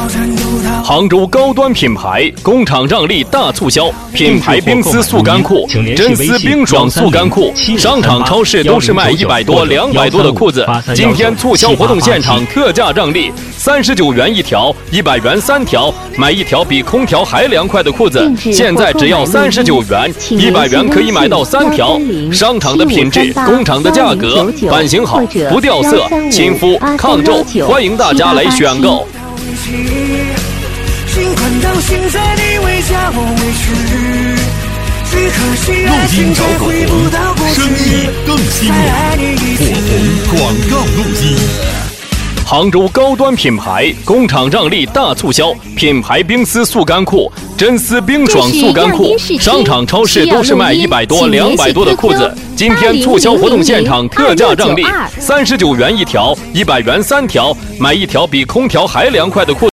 杭州高端品牌工厂让利大促销，品牌冰丝速干裤、真丝冰爽速干裤，商场超市都是卖100多、200多的裤子，今天促销活动现场特价让利，39元一条，100元3条，买一条比空调还凉快的裤子，现在只要39元，100元可以买到3条。商场的品质，工厂的价格，版型好，不掉色，亲肤抗皱，欢迎大家来选购。 录音找口红，生意更兴隆，火红广告录音。 杭州高端品牌工厂让利大促销，品牌冰丝速干裤、真丝冰爽速干裤，商场超市都是卖100多、200多的裤子，今天促销活动现场特价让利，39元一条，100元3条，买一条比空调还凉快的裤子。